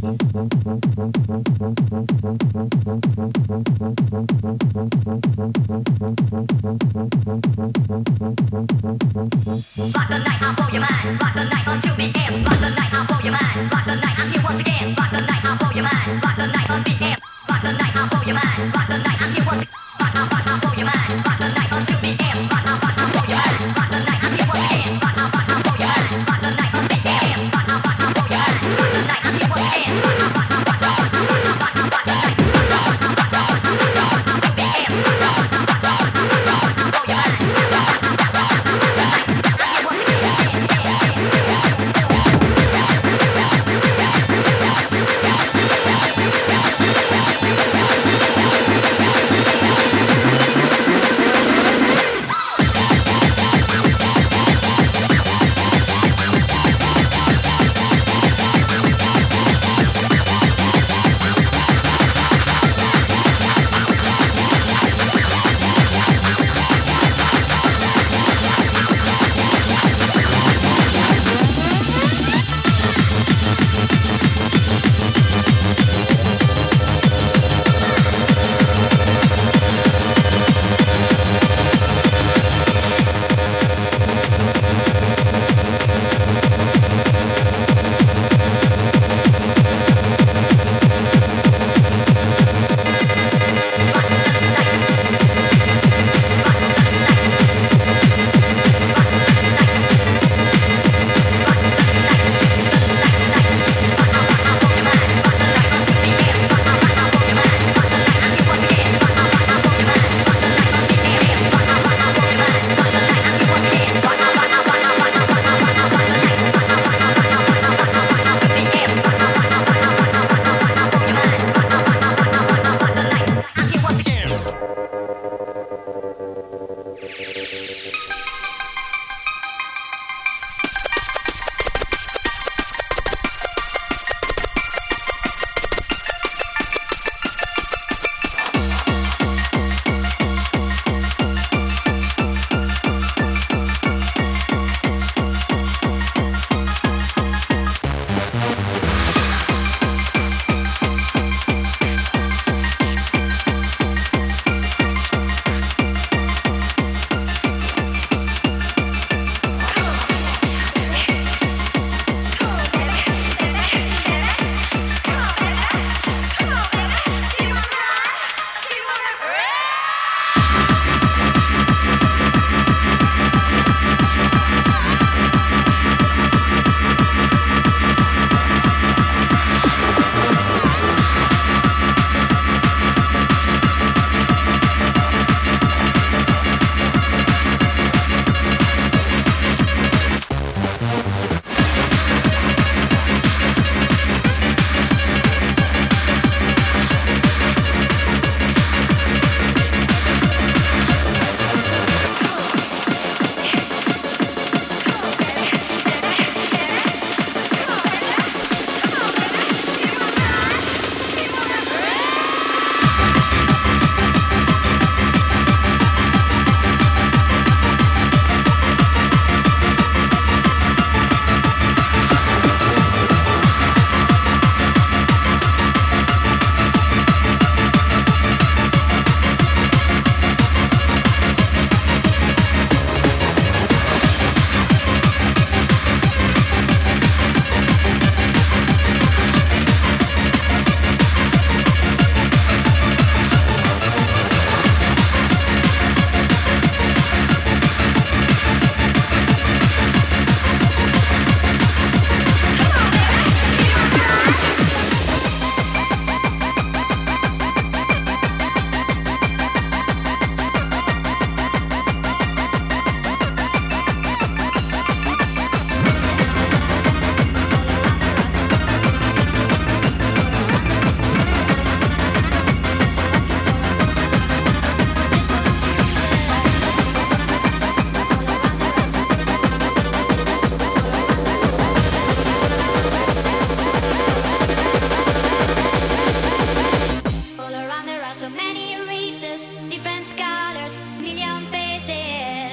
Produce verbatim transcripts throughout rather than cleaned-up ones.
Rock the night, I'll blow your mind. Rock the night until the end. Rock the night, I'll blow your mind. Rock the night, I'm here once again. Rock the night, I'll blow your mind. Rock the night until the end. Rock the night, I'll blow your mind. Rock the night, I'm here once again. Rock, rock, rock, I'll blow your mind. Rock the night until the end. Rock, rock, rock, I'll blow your mind. Rock the night, I'm here once again. Rock, rock, rock, I'll blow your mind. Rock the night until the end. Rock, rock, rock, I'll blow your mind. Rock the night, I'm here once again. Rock, rock, rock, rock, rock, rock, rock, rock, rock the night. Rock, rock, rock, rock, rock, rock, rock, rock, rock the end. Rock, rock, rock, rock, rock, rock, rock, rock, rock, rock, blow your mind.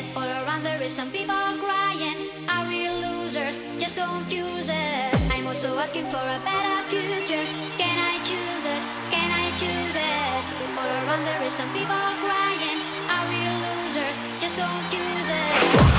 Some people are crying, are we losers? Just confuse us. I'm also asking for a better future. Can I choose it? Can I choose it? All around there is some people crying. Are we losers? Just don't use it.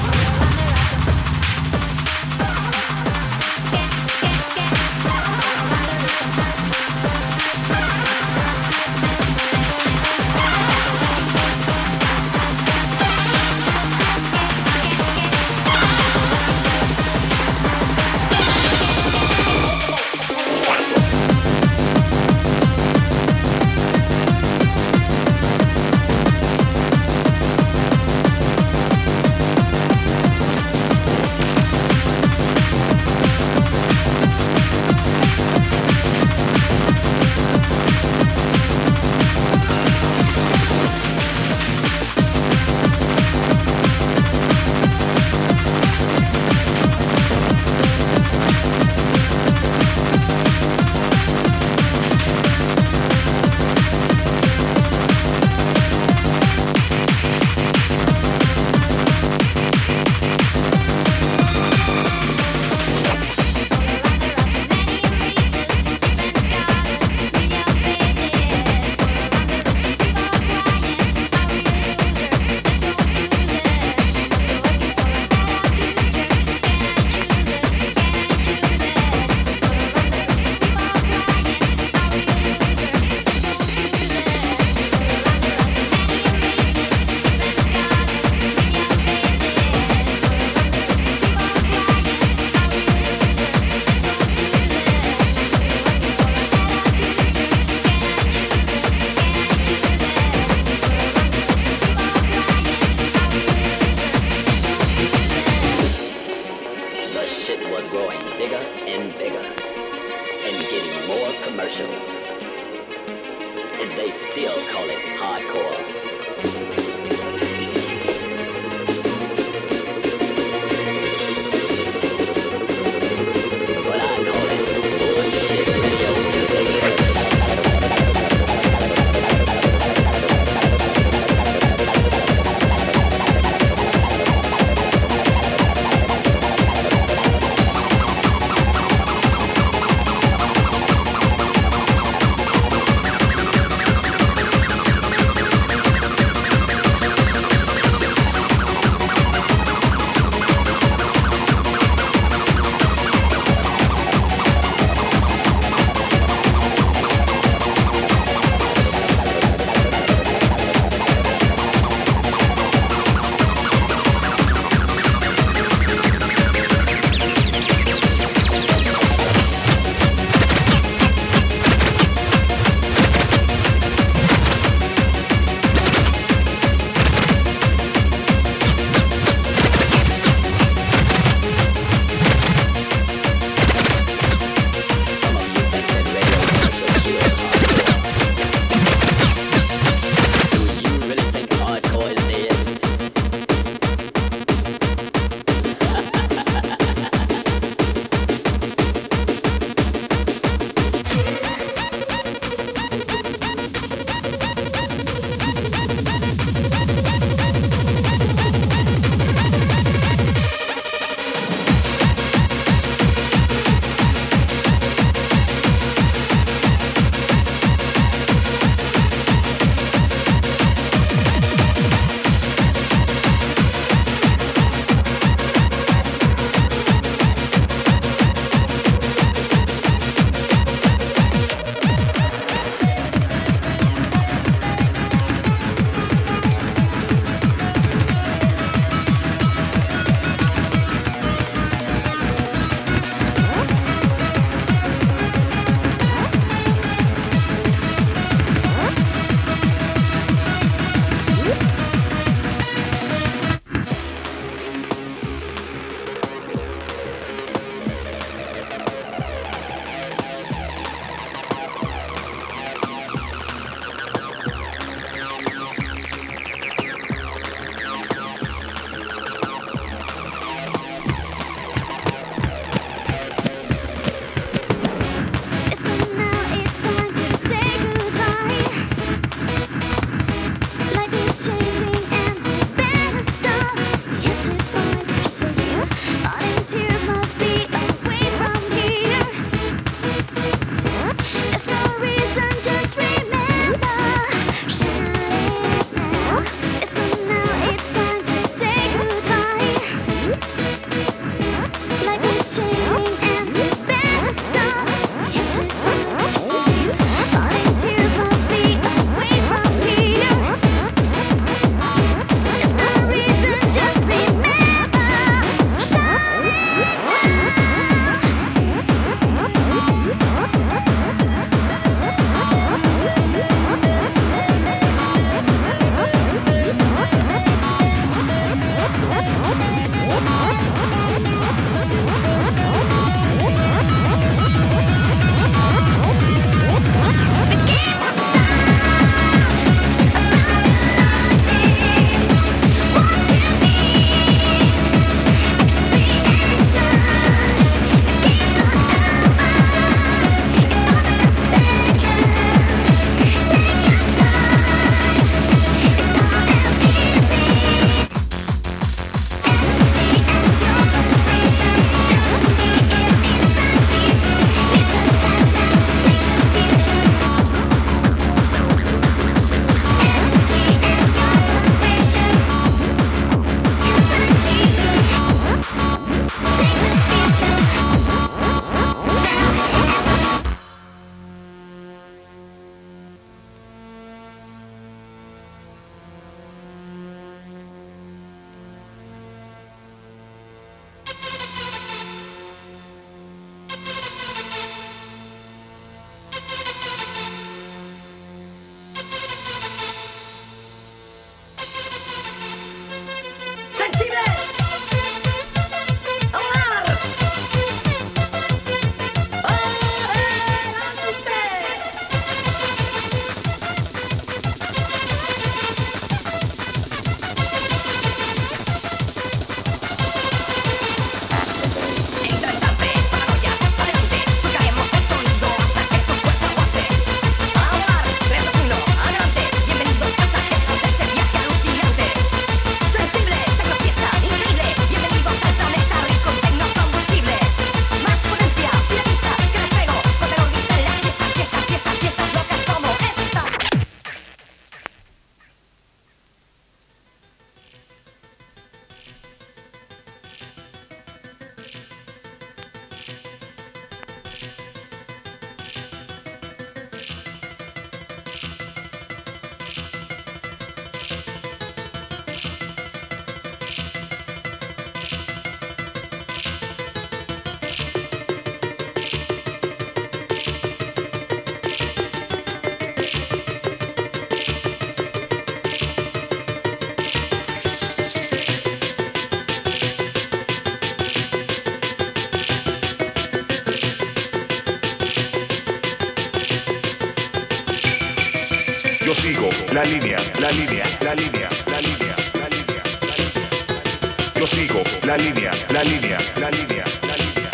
Yo sigo la línea, la línea, la línea, la línea, la línea, la línea. Yo sigo la línea, la línea, la línea, la línea,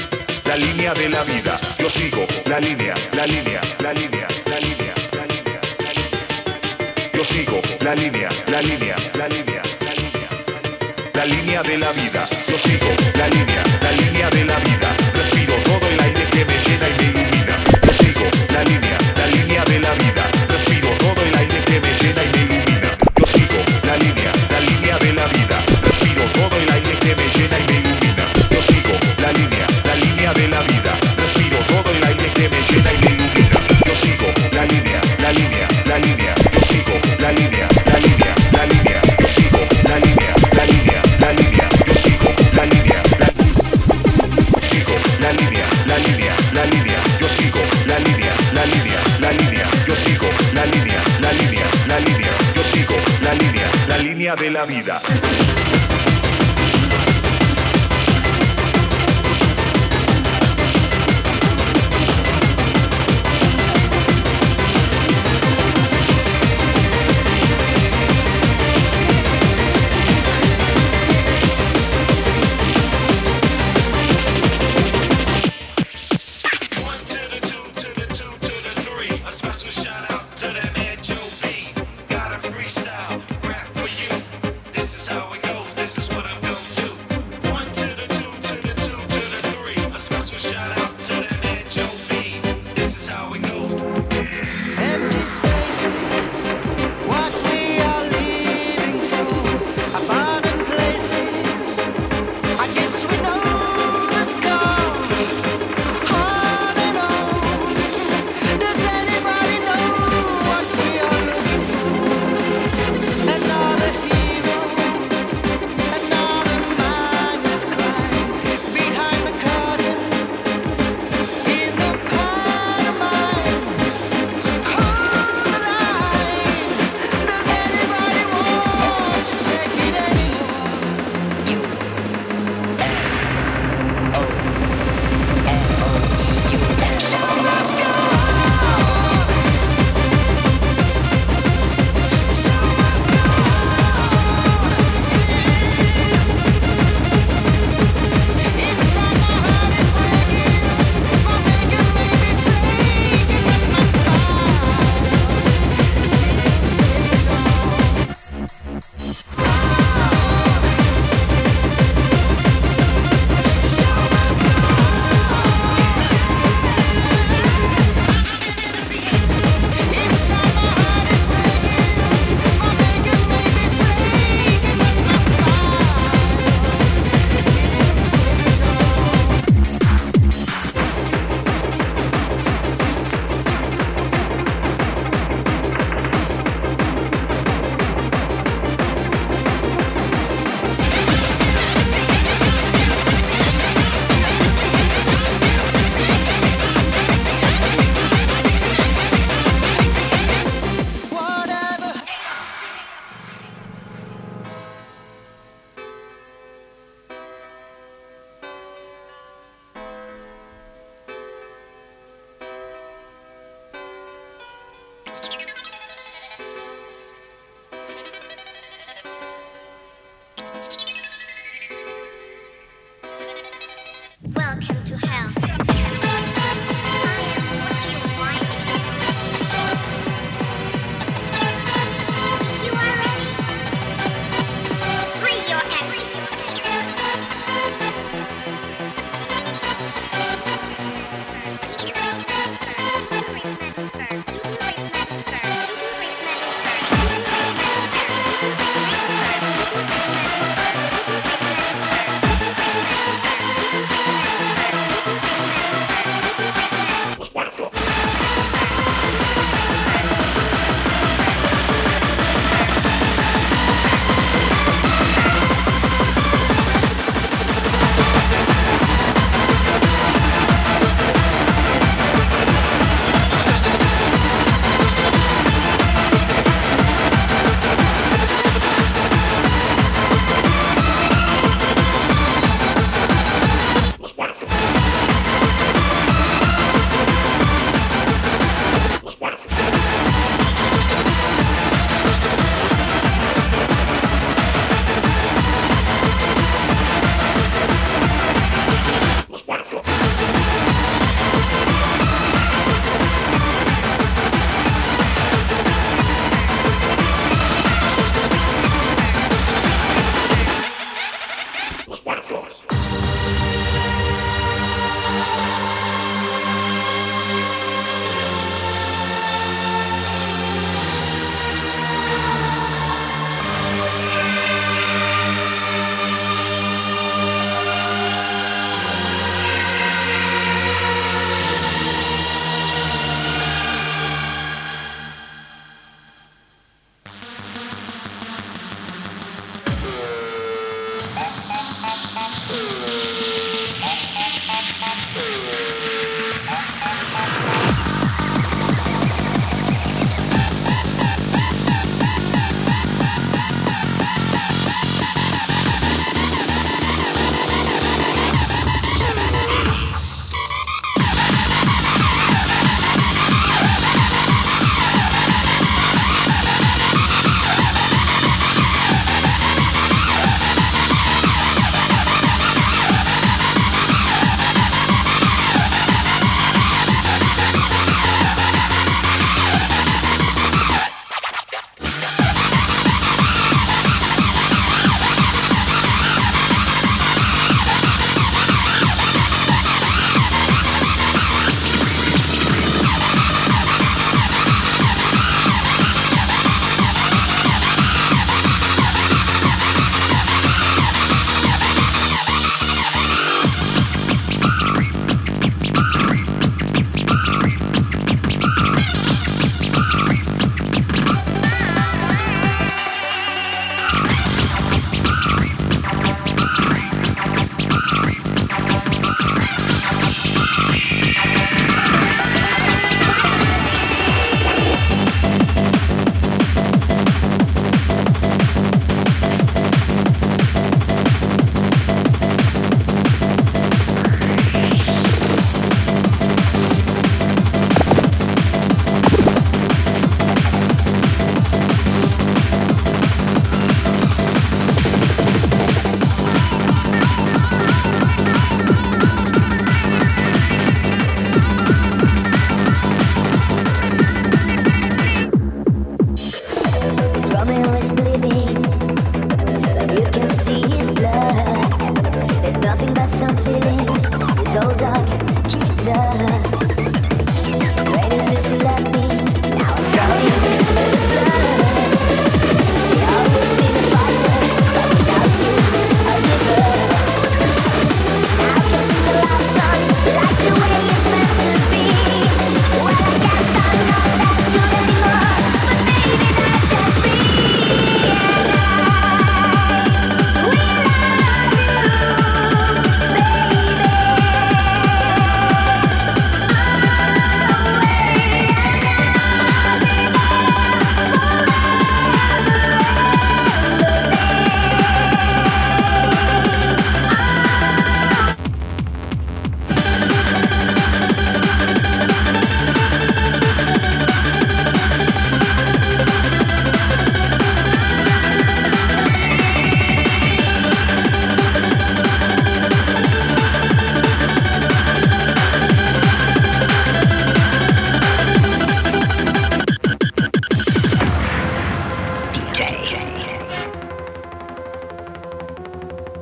la línea de la vida. Yo sigo la línea, la línea, la línea, la línea, la línea, la línea. Yo sigo la línea, la línea, la línea, la línea, la línea de la vida. Yo sigo la línea, la línea de la vida. Respiro todo el aire que me llena y me ilumina. Yo sigo la línea, la línea de la vida. Respiro todo el aire que me llena y me ilumina. Yo sigo la línea, la línea de la vida. Respiro todo el aire que me llena y me ilumina. Yo sigo la línea, la línea de la vida. Respiro todo el aire que me llena y me ilumina. Yo sigo la línea, la línea, la línea. Yo sigo la línea, la línea, la línea. Yo sigo la línea, la línea, la línea. Yo sigo la línea, la sigo la línea, la línea, la línea. Yo sigo la línea, la línea, la línea. Yo sigo la línea, la línea, la línea. Yo sigo la línea, la línea de la vida. Shout out to that man Joe B. Got a freestyle rap for you. This is how we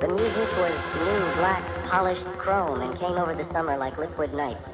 The music was new, black, polished chrome and came over the summer like liquid night.